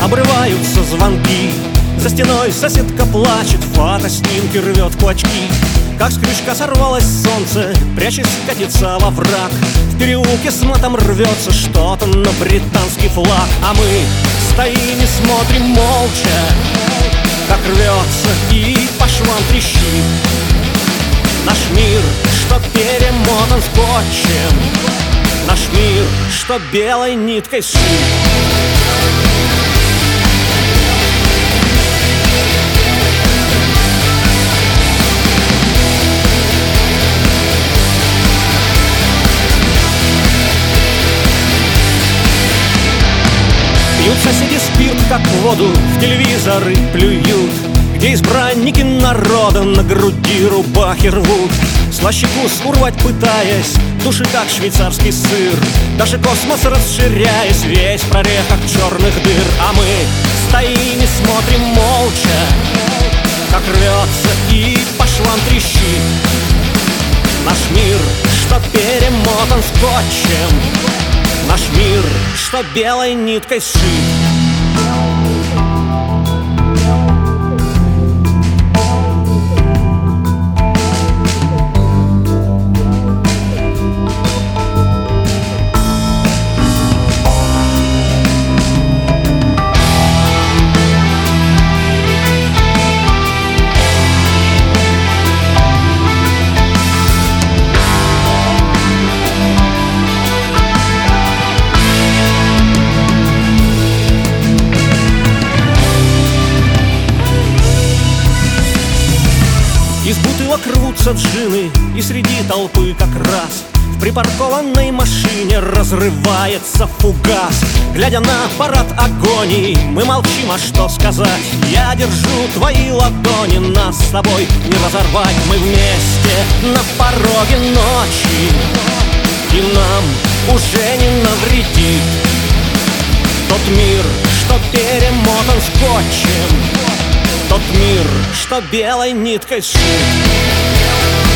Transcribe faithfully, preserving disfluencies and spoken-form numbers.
обрываются звонки. За стеной соседка плачет, фотоснимки рвет клочки. Как с крючка сорвалось солнце, прячась катится во враг. В переулке с матом рвется что-то на британский флаг. А мы стоим и смотрим молча, как рвется и по швам трещит наш мир, что перемотан скотчем, наш мир, что белой ниткой сшит. Пьют соседи спирт, как воду, в телевизоры плюют, где избранники народа на груди рубахи рвут. Слаще вкус урвать пытаясь, души как швейцарский сыр. Даже космос расширяясь, весь в прорехах черных дыр. А мы стоим и смотрим молча, как рвется и по швам трещит наш мир, что перемотан скотчем, наш мир, что белой ниткой сшит. Из бутылок рвутся джины, и среди толпы как раз в припаркованной машине разрывается фугас. Глядя на парад агонии, мы молчим, а что сказать? Я держу твои ладони, нас с тобой не разорвать. Мы вместе на пороге ночи, и нам уже не навредит тот мир, что перемотан скотчем, тот мир, что белой ниткой сшит.